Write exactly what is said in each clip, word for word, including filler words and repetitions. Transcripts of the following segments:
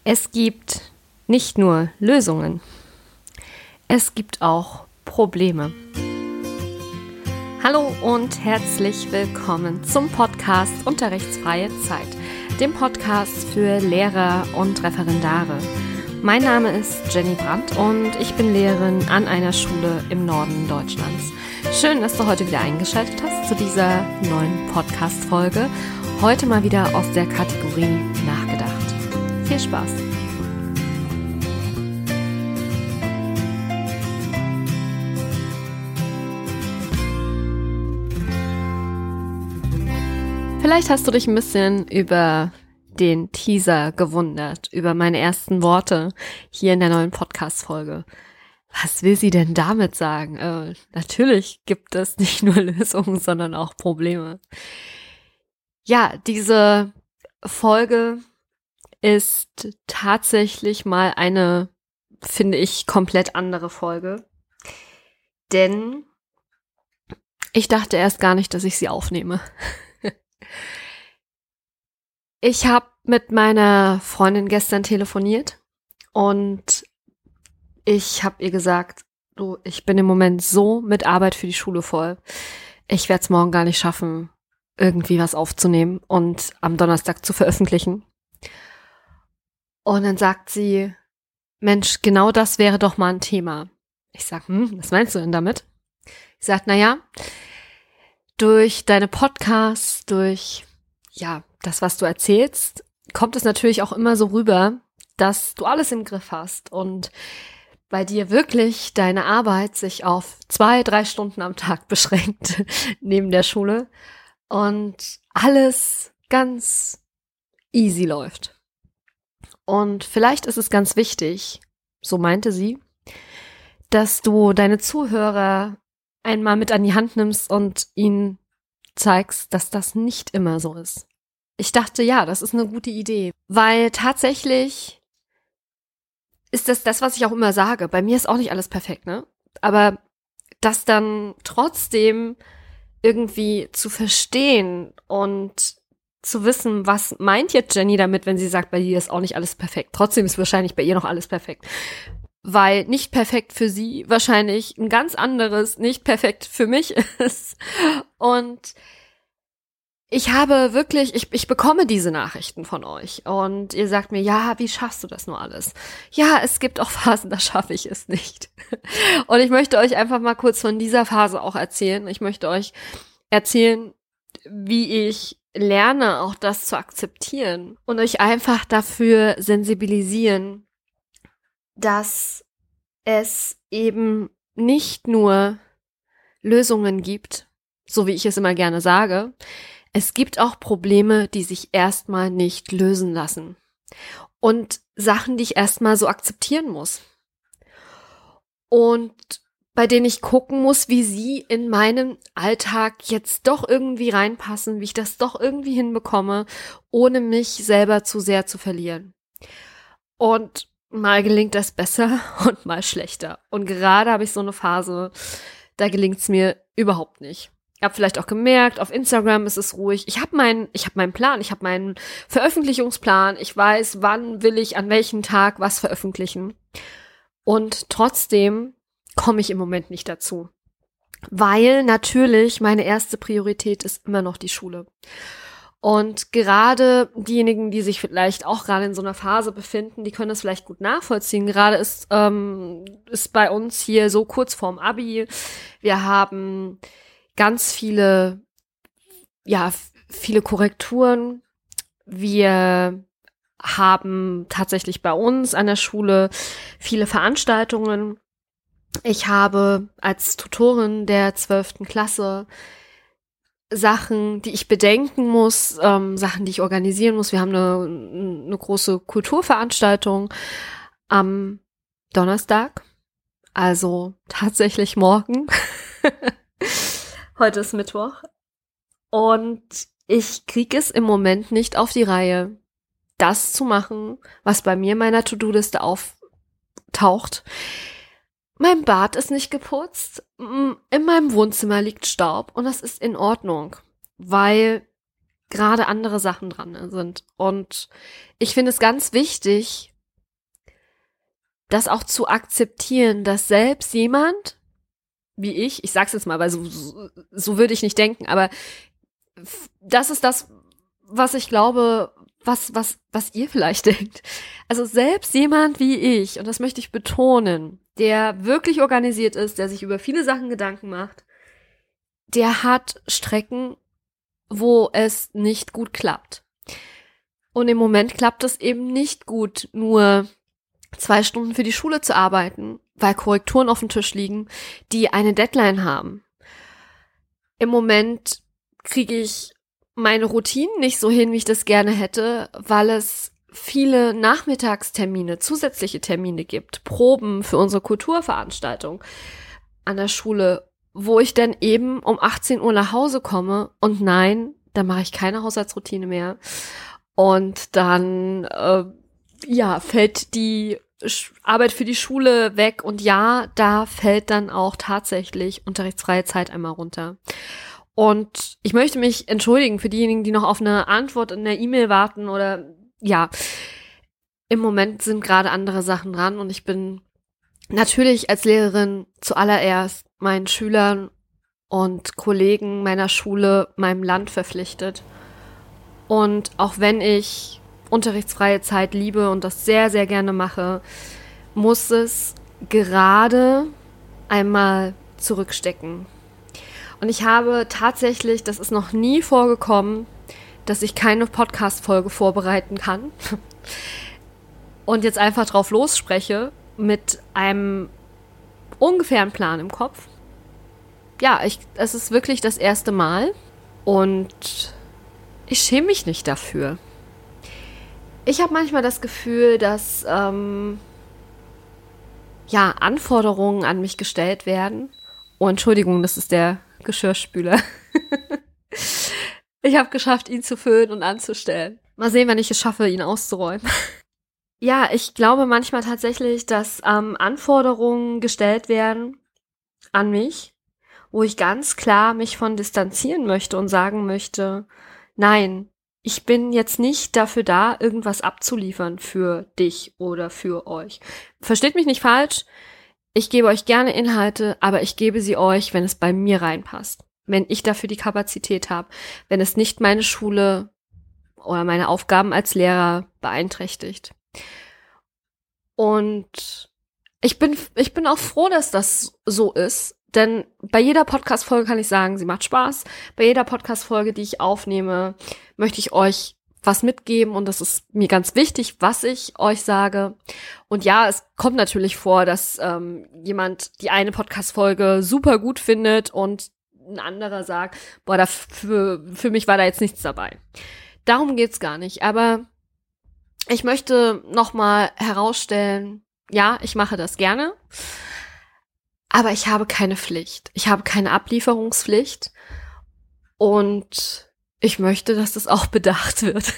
Es gibt nicht nur Lösungen, es gibt auch Probleme. Hallo und herzlich willkommen zum Podcast Unterrichtsfreie Zeit, dem Podcast für Lehrer und Referendare. Mein Name ist Jenny Brandt und ich bin Lehrerin an einer Schule im Norden Deutschlands. Schön, dass du heute wieder eingeschaltet hast zu dieser neuen Podcast-Folge. Heute mal wieder aus der Kategorie Nachgedacht. Viel Spaß! Vielleicht hast du dich ein bisschen über den Teaser gewundert, über meine ersten Worte hier in der neuen Podcast-Folge. Was will sie denn damit sagen? Äh, natürlich gibt es nicht nur Lösungen, sondern auch Probleme. Ja, diese Folge ist tatsächlich mal eine, finde ich, komplett andere Folge. Denn ich dachte erst gar nicht, dass ich sie aufnehme. Ich habe mit meiner Freundin gestern telefoniert und ich habe ihr gesagt, du, ich bin im Moment so mit Arbeit für die Schule voll. Ich werde es morgen gar nicht schaffen, irgendwie was aufzunehmen und am Donnerstag zu veröffentlichen. Und dann sagt sie, Mensch, genau das wäre doch mal ein Thema. Ich sag, hm, was meinst du denn damit? Sie sagt, naja, durch deine Podcasts, durch ja das, was du erzählst, kommt es natürlich auch immer so rüber, dass du alles im Griff hast und bei dir wirklich deine Arbeit sich auf zwei, drei Stunden am Tag beschränkt neben der Schule und alles ganz easy läuft. Und vielleicht ist es ganz wichtig, so meinte sie, dass du deine Zuhörer einmal mit an die Hand nimmst und ihnen zeigst, dass das nicht immer so ist. Ich dachte, ja, das ist eine gute Idee, weil tatsächlich ist das das, was ich auch immer sage. Bei mir ist auch nicht alles perfekt, ne? Aber das dann trotzdem irgendwie zu verstehen und zu wissen, was meint jetzt Jenny damit, wenn sie sagt, bei ihr ist auch nicht alles perfekt. Trotzdem ist wahrscheinlich bei ihr noch alles perfekt. Weil nicht perfekt für sie wahrscheinlich ein ganz anderes nicht perfekt für mich ist. Und ich habe wirklich, ich, ich bekomme diese Nachrichten von euch und ihr sagt mir, ja, wie schaffst du das nur alles? Ja, es gibt auch Phasen, da schaffe ich es nicht. Und ich möchte euch einfach mal kurz von dieser Phase auch erzählen. Ich möchte euch erzählen, wie ich lerne, auch das zu akzeptieren und euch einfach dafür sensibilisieren, dass es eben nicht nur Lösungen gibt, so wie ich es immer gerne sage. Es gibt auch Probleme, die sich erstmal nicht lösen lassen und Sachen, die ich erstmal so akzeptieren muss und bei denen ich gucken muss, wie sie in meinen Alltag jetzt doch irgendwie reinpassen, wie ich das doch irgendwie hinbekomme, ohne mich selber zu sehr zu verlieren. Und mal gelingt das besser und mal schlechter. Und gerade habe ich so eine Phase, da gelingt es mir überhaupt nicht. Ich habe vielleicht auch gemerkt, auf Instagram ist es ruhig. Ich habe meinen, ich habe meinen Plan, ich habe meinen Veröffentlichungsplan. Ich weiß, wann will ich an welchem Tag was veröffentlichen. Und trotzdem komme ich im Moment nicht dazu. Weil natürlich meine erste Priorität ist immer noch die Schule. Und gerade diejenigen, die sich vielleicht auch gerade in so einer Phase befinden, die können das vielleicht gut nachvollziehen. Gerade ist, ähm, ist bei uns hier so kurz vorm Abi. Wir haben ganz viele, ja, viele Korrekturen. Wir haben tatsächlich bei uns an der Schule viele Veranstaltungen. Ich habe als Tutorin der zwölften Klasse Sachen, die ich bedenken muss, ähm, Sachen, die ich organisieren muss. Wir haben eine, eine große Kulturveranstaltung am Donnerstag, also tatsächlich morgen. Heute ist Mittwoch. Und ich kriege es im Moment nicht auf die Reihe, das zu machen, was bei mir in meiner To-Do-Liste auftaucht. Mein Bad ist nicht geputzt, in meinem Wohnzimmer liegt Staub und das ist in Ordnung, weil gerade andere Sachen dran sind. Und ich finde es ganz wichtig, das auch zu akzeptieren, dass selbst jemand wie ich, ich sag's jetzt mal, weil so, so, so würde ich nicht denken, aber das ist das, was ich glaube, was, was, was ihr vielleicht denkt. Also selbst jemand wie ich, und das möchte ich betonen, der wirklich organisiert ist, der sich über viele Sachen Gedanken macht, der hat Strecken, wo es nicht gut klappt. Und im Moment klappt es eben nicht gut, nur zwei Stunden für die Schule zu arbeiten, weil Korrekturen auf dem Tisch liegen, die eine Deadline haben. Im Moment kriege ich meine Routinen nicht so hin, wie ich das gerne hätte, weil es viele Nachmittagstermine, zusätzliche Termine gibt, Proben für unsere Kulturveranstaltung an der Schule, wo ich dann eben um achtzehn Uhr nach Hause komme und nein, da mache ich keine Haushaltsroutine mehr. Und dann, äh, ja, fällt die Arbeit für die Schule weg und ja, da fällt dann auch tatsächlich unterrichtsfreie Zeit einmal runter. Und ich möchte mich entschuldigen für diejenigen, die noch auf eine Antwort in der E-Mail warten oder ja, im Moment sind gerade andere Sachen dran und ich bin natürlich als Lehrerin zuallererst meinen Schülern und Kollegen meiner Schule, meinem Land verpflichtet. Und auch wenn ich unterrichtsfreie Zeit liebe und das sehr, sehr gerne mache, muss es gerade einmal zurückstecken. Und ich habe tatsächlich, das ist noch nie vorgekommen, dass ich keine Podcast-Folge vorbereiten kann und jetzt einfach drauf losspreche mit einem ungefähren Plan im Kopf. Ja, ich, es ist wirklich das erste Mal und ich schäme mich nicht dafür. Ich habe manchmal das Gefühl, dass ähm, ja Anforderungen an mich gestellt werden. Oh, Entschuldigung, das ist der Geschirrspüler. Ich habe geschafft, ihn zu füllen und anzustellen. Mal sehen, wann ich es schaffe, ihn auszuräumen. Ja, ich glaube manchmal tatsächlich, dass ähm, Anforderungen gestellt werden an mich, wo ich ganz klar mich von distanzieren möchte und sagen möchte, nein, ich bin jetzt nicht dafür da, irgendwas abzuliefern für dich oder für euch. Versteht mich nicht falsch, ich gebe euch gerne Inhalte, aber ich gebe sie euch, wenn es bei mir reinpasst. Wenn ich dafür die Kapazität habe, wenn es nicht meine Schule oder meine Aufgaben als Lehrer beeinträchtigt. Und ich bin, ich bin auch froh, dass das so ist, denn bei jeder Podcast-Folge kann ich sagen, sie macht Spaß. Bei jeder Podcast-Folge, die ich aufnehme, möchte ich euch was mitgeben und das ist mir ganz wichtig, was ich euch sage. Und ja, es kommt natürlich vor, dass ähm, jemand die eine Podcast-Folge super gut findet und ein anderer sagt, boah, da für, für mich war da jetzt nichts dabei. Darum geht's gar nicht. Aber ich möchte nochmal herausstellen, ja, ich mache das gerne, aber ich habe keine Pflicht. Ich habe keine Ablieferungspflicht und ich möchte, dass das auch bedacht wird.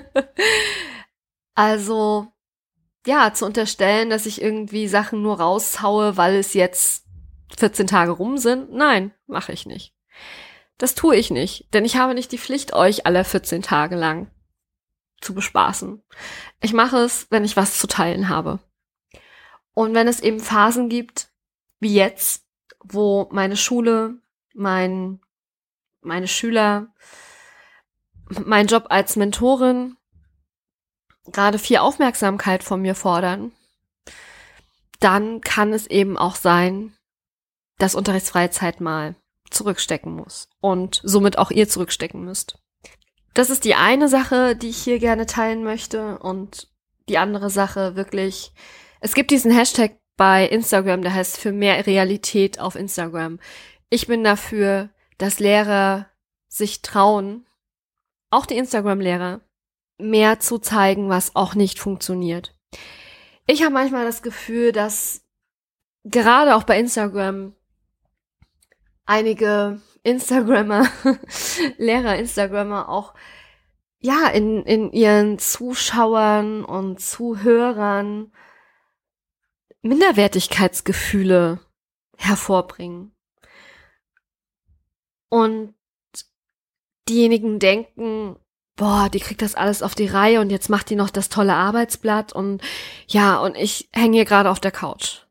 Also, ja, zu unterstellen, dass ich irgendwie Sachen nur raushaue, weil es jetzt vierzehn Tage rum sind, nein, mache ich nicht. Das tue ich nicht, denn ich habe nicht die Pflicht, euch alle vierzehn Tage lang zu bespaßen. Ich mache es, wenn ich was zu teilen habe. Und wenn es eben Phasen gibt, wie jetzt, wo meine Schule, mein, meine Schüler, mein Job als Mentorin gerade viel Aufmerksamkeit von mir fordern, dann kann es eben auch sein, dass unterrichtsfreie Zeit mal zurückstecken muss und somit auch ihr zurückstecken müsst. Das ist die eine Sache, die ich hier gerne teilen möchte und die andere Sache wirklich, es gibt diesen Hashtag bei Instagram, der heißt für mehr Realität auf Instagram. Ich bin dafür, dass Lehrer sich trauen, auch die Instagram-Lehrer, mehr zu zeigen, was auch nicht funktioniert. Ich habe manchmal das Gefühl, dass gerade auch bei Instagram einige Instagrammer, Lehrer, Instagrammer auch ja in in ihren Zuschauern und Zuhörern Minderwertigkeitsgefühle hervorbringen. Und diejenigen denken, boah, die kriegt das alles auf die Reihe und jetzt macht die noch das tolle Arbeitsblatt und ja, und ich hänge hier gerade auf der Couch.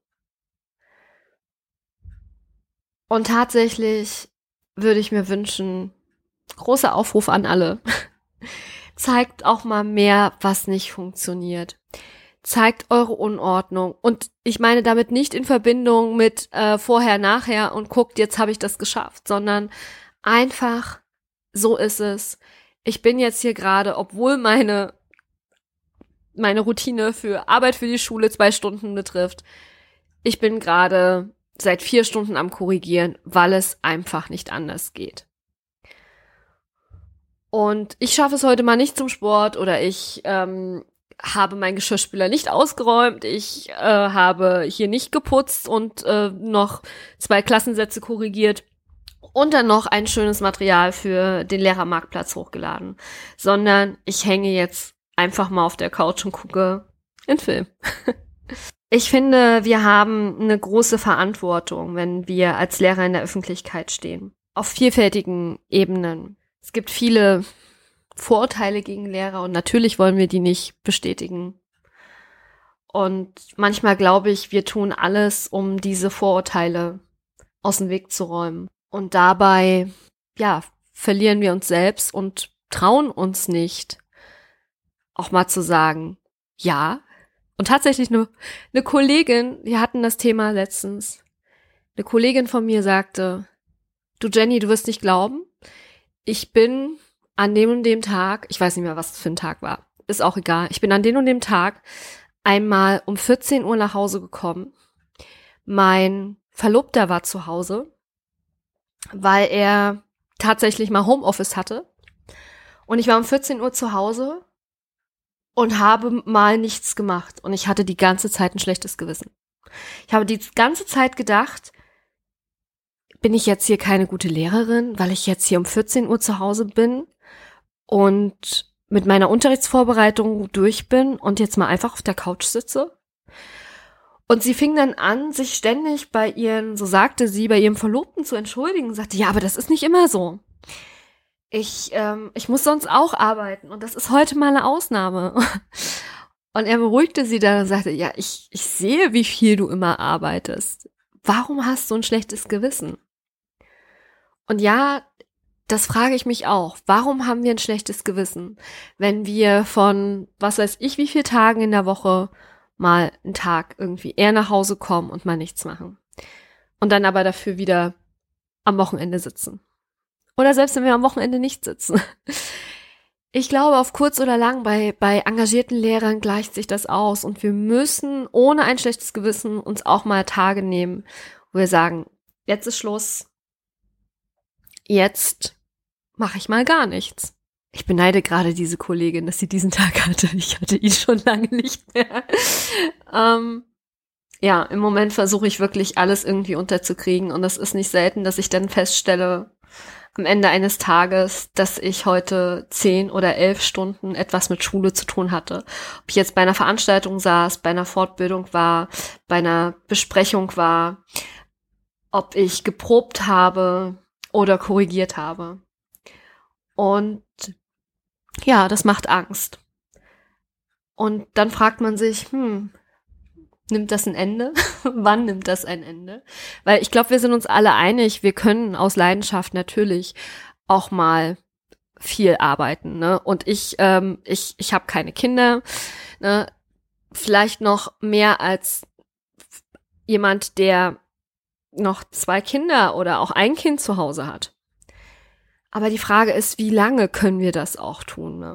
Und tatsächlich würde ich mir wünschen, großer Aufruf an alle, zeigt auch mal mehr, was nicht funktioniert. Zeigt eure Unordnung. Und ich meine damit nicht in Verbindung mit äh, vorher, nachher und guckt, jetzt habe ich das geschafft, sondern einfach, so ist es. Ich bin jetzt hier gerade, obwohl meine, meine Routine für Arbeit für die Schule zwei Stunden betrifft, ich bin gerade seit vier Stunden am Korrigieren, weil es einfach nicht anders geht. Und ich schaffe es heute mal nicht zum Sport oder ich ähm, habe meinen Geschirrspüler nicht ausgeräumt, ich äh, habe hier nicht geputzt und äh, noch zwei Klassensätze korrigiert und dann noch ein schönes Material für den Lehrermarktplatz hochgeladen, sondern ich hänge jetzt einfach mal auf der Couch und gucke einen Film. Ich finde, wir haben eine große Verantwortung, wenn wir als Lehrer in der Öffentlichkeit stehen. Auf vielfältigen Ebenen. Es gibt viele Vorurteile gegen Lehrer und natürlich wollen wir die nicht bestätigen. Und manchmal glaube ich, wir tun alles, um diese Vorurteile aus dem Weg zu räumen. Und dabei, ja, verlieren wir uns selbst und trauen uns nicht, auch mal zu sagen, ja. Und tatsächlich eine, eine Kollegin, wir hatten das Thema letztens, eine Kollegin von mir sagte, du Jenny, du wirst nicht glauben, ich bin an dem und dem Tag, ich weiß nicht mehr, was es für ein Tag war, ist auch egal, ich bin an dem und dem Tag einmal um vierzehn Uhr nach Hause gekommen. Mein Verlobter war zu Hause, weil er tatsächlich mal Homeoffice hatte. Und ich war um vierzehn Uhr zu Hause und habe mal nichts gemacht. Und ich hatte die ganze Zeit ein schlechtes Gewissen. Ich habe die ganze Zeit gedacht, bin ich jetzt hier keine gute Lehrerin, weil ich jetzt hier um vierzehn Uhr zu Hause bin und mit meiner Unterrichtsvorbereitung durch bin und jetzt mal einfach auf der Couch sitze? Und sie fing dann an, sich ständig bei ihren, so sagte sie, bei ihrem Verlobten zu entschuldigen. Sagte, ja, aber das ist nicht immer so. Ich, ähm, ich muss sonst auch arbeiten und das ist heute mal eine Ausnahme. Und er beruhigte sie dann und sagte, ja, ich, ich sehe, wie viel du immer arbeitest. Warum hast du ein schlechtes Gewissen? Und ja, das frage ich mich auch. Warum haben wir ein schlechtes Gewissen, wenn wir von, was weiß ich, wie viele Tagen in der Woche mal einen Tag irgendwie eher nach Hause kommen und mal nichts machen. Und dann aber dafür wieder am Wochenende sitzen. Oder selbst wenn wir am Wochenende nicht sitzen. Ich glaube, auf kurz oder lang bei, bei engagierten Lehrern gleicht sich das aus. Und wir müssen ohne ein schlechtes Gewissen uns auch mal Tage nehmen, wo wir sagen, jetzt ist Schluss. Jetzt mache ich mal gar nichts. Ich beneide gerade diese Kollegin, dass sie diesen Tag hatte. Ich hatte ihn schon lange nicht mehr. ähm, ja, im Moment versuche ich wirklich alles irgendwie unterzukriegen. Und es ist nicht selten, dass ich dann feststelle, am Ende eines Tages, dass ich heute zehn oder elf Stunden etwas mit Schule zu tun hatte. Ob ich jetzt bei einer Veranstaltung saß, bei einer Fortbildung war, bei einer Besprechung war, ob ich geprobt habe oder korrigiert habe. Und ja, das macht Angst. Und dann fragt man sich, hm, nimmt das ein Ende? Wann nimmt das ein Ende? Weil ich glaube, wir sind uns alle einig, wir können aus Leidenschaft natürlich auch mal viel arbeiten, ne? Und ich, ähm, ich, ich habe keine Kinder, ne? Vielleicht noch mehr als jemand, der noch zwei Kinder oder auch ein Kind zu Hause hat. Aber die Frage ist, wie lange können wir das auch tun, ne?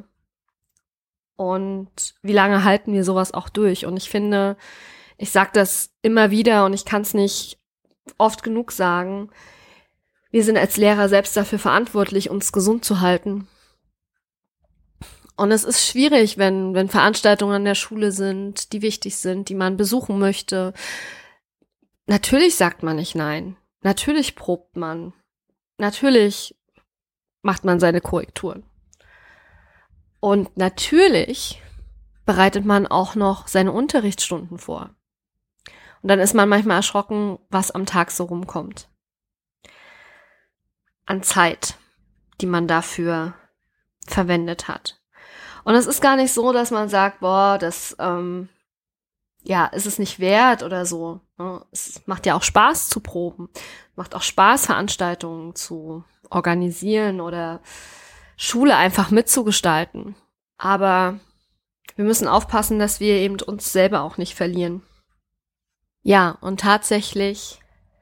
Und wie lange halten wir sowas auch durch? Und ich finde, ich sage das immer wieder und ich kann es nicht oft genug sagen, wir sind als Lehrer selbst dafür verantwortlich, uns gesund zu halten. Und es ist schwierig, wenn, wenn Veranstaltungen an der Schule sind, die wichtig sind, die man besuchen möchte. Natürlich sagt man nicht nein. Natürlich probt man. Natürlich macht man seine Korrekturen. Und natürlich bereitet man auch noch seine Unterrichtsstunden vor. Und dann ist man manchmal erschrocken, was am Tag so rumkommt. An Zeit, die man dafür verwendet hat. Und es ist gar nicht so, dass man sagt, boah, das ähm, ja, ist es nicht wert oder so. Ne? Es macht ja auch Spaß zu proben, macht auch Spaß, Veranstaltungen zu organisieren oder Schule einfach mitzugestalten. Aber wir müssen aufpassen, dass wir eben uns selber auch nicht verlieren. Ja, und tatsächlich,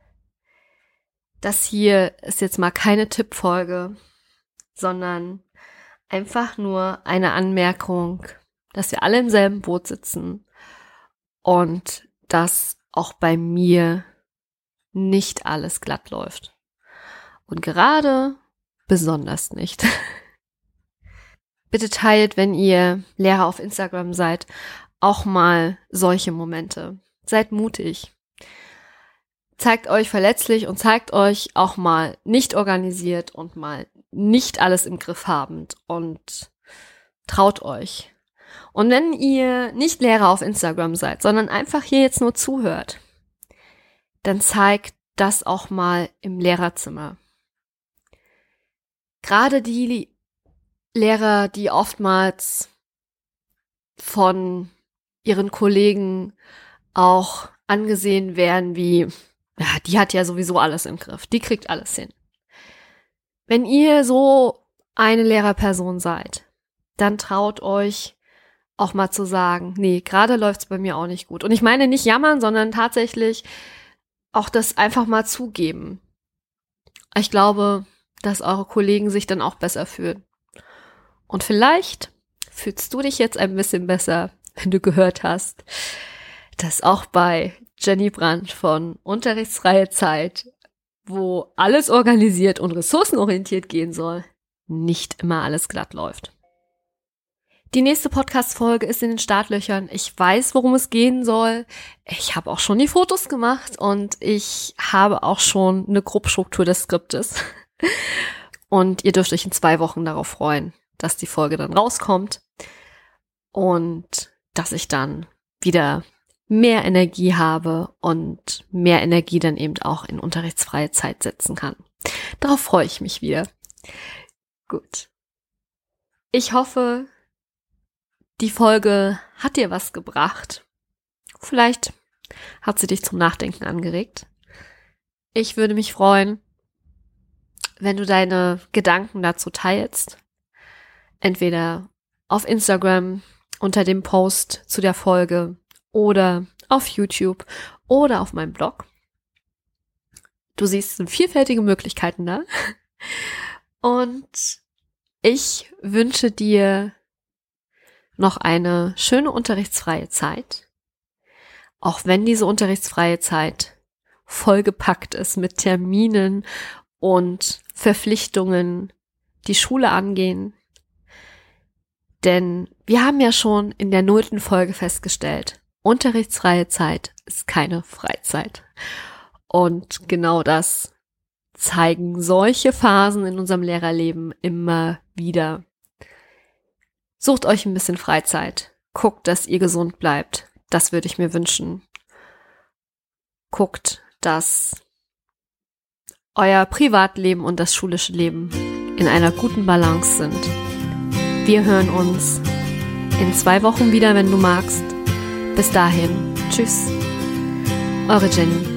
das hier ist jetzt mal keine Tippfolge, sondern einfach nur eine Anmerkung, dass wir alle im selben Boot sitzen und dass auch bei mir nicht alles glatt läuft. Und gerade besonders nicht. Bitte teilt, wenn ihr Lehrer auf Instagram seid, auch mal solche Momente. Seid mutig. Zeigt euch verletzlich und zeigt euch auch mal nicht organisiert und mal nicht alles im Griff habend und traut euch. Und wenn ihr nicht Lehrer auf Instagram seid, sondern einfach hier jetzt nur zuhört, dann zeigt das auch mal im Lehrerzimmer. Gerade die Lehrer, die oftmals von ihren Kollegen auch angesehen werden wie, ja, die hat ja sowieso alles im Griff, die kriegt alles hin. Wenn ihr so eine Lehrerperson seid, dann traut euch auch mal zu sagen, nee, gerade läuft's bei mir auch nicht gut. Und ich meine nicht jammern, sondern tatsächlich auch das einfach mal zugeben. Ich glaube, dass eure Kollegen sich dann auch besser fühlen. Und vielleicht fühlst du dich jetzt ein bisschen besser, wenn du gehört hast, dass auch bei Jenny Brandt von Unterrichtsfreie Zeit, wo alles organisiert und ressourcenorientiert gehen soll, nicht immer alles glatt läuft. Die nächste Podcast-Folge ist in den Startlöchern. Ich weiß, worum es gehen soll. Ich habe auch schon die Fotos gemacht und ich habe auch schon eine Grobstruktur des Skriptes. Und ihr dürft euch in zwei Wochen darauf freuen, dass die Folge dann rauskommt und dass ich dann wieder mehr Energie habe und mehr Energie dann eben auch in unterrichtsfreie Zeit setzen kann. Darauf freue ich mich wieder. Gut. Ich hoffe, die Folge hat dir was gebracht. Vielleicht hat sie dich zum Nachdenken angeregt. Ich würde mich freuen, wenn du deine Gedanken dazu teilst. Entweder auf Instagram unter dem Post zu der Folge oder auf YouTube oder auf meinem Blog. Du siehst, es sind vielfältige Möglichkeiten da. Und ich wünsche dir noch eine schöne unterrichtsfreie Zeit. Auch wenn diese unterrichtsfreie Zeit vollgepackt ist mit Terminen und Verpflichtungen, die Schule angehen. Denn wir haben ja schon in der nullten Folge festgestellt, unterrichtsfreie Zeit ist keine Freizeit. Und genau das zeigen solche Phasen in unserem Lehrerleben immer wieder. Sucht euch ein bisschen Freizeit. Guckt, dass ihr gesund bleibt. Das würde ich mir wünschen. Guckt, dass euer Privatleben und das schulische Leben in einer guten Balance sind. Wir hören uns in zwei Wochen wieder, wenn du magst. Bis dahin. Tschüss. Eure Jenny.